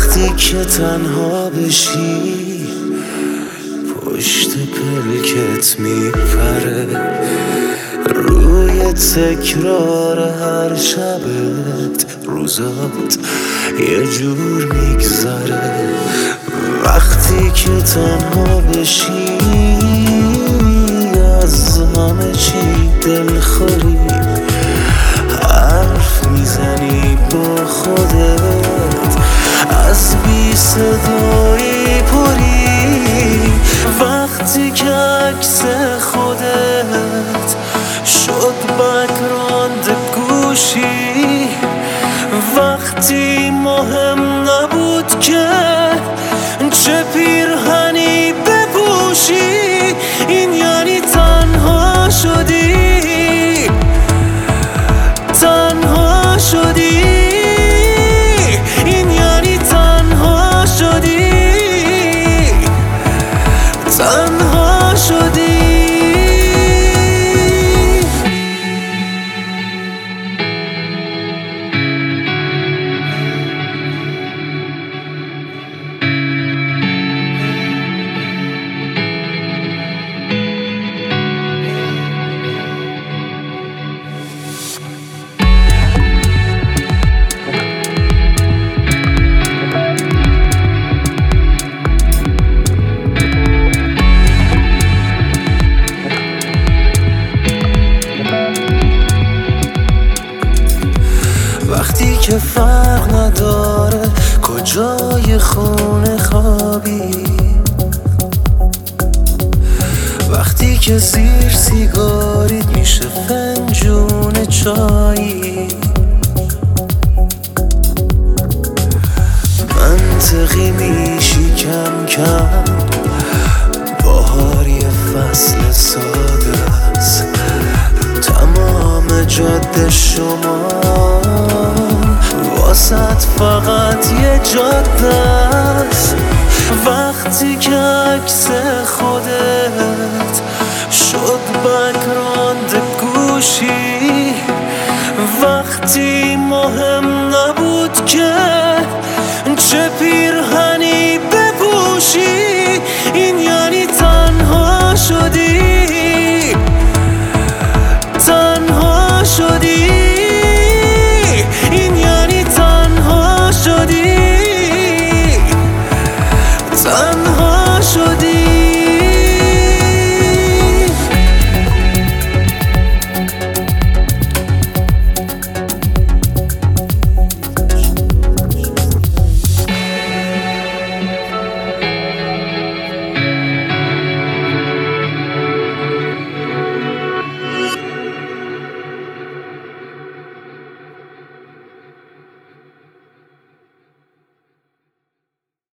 وقتی که تنها بشی پشت پلکت میپره، روی تکرار هر شبت روزات یه جور میگذره. وقتی که تنها بشی از همه چی دلخوری، حرف میزنی با خودت، از بی صدایی پری. وقتی که عکس خودت شد بک‌گراند گوشی، وقتی مهم نبود که چه پیرهنی بپوشی، این یعنی تنها شدی، تنها شدی، این یعنی تنها شدی، تنها شدی. وقتی که فرق نداره کجای خونه خوابی، وقتی که زیر سیگاریت میشه فنجون چایی، منطقی میشی کم کم، بهار یه فصل ساده است، تمام جاده شما واسط فقط یه جاده است. وقتی که عکس خودت شد بک‌گراند گوشی، وقتی مهم نبود که چه پیرهنی بپوشی، این یعنی تنها شدی، تنها شدی، این یعنی تنها شدی، تنها شدی.